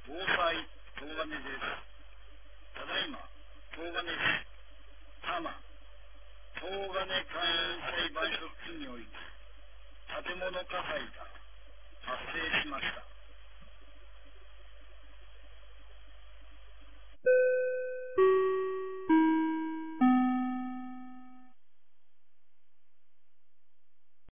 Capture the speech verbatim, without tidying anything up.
防災東金です。ただいま東金市多摩東金簡易裁判所付近において建物火災が発生しました。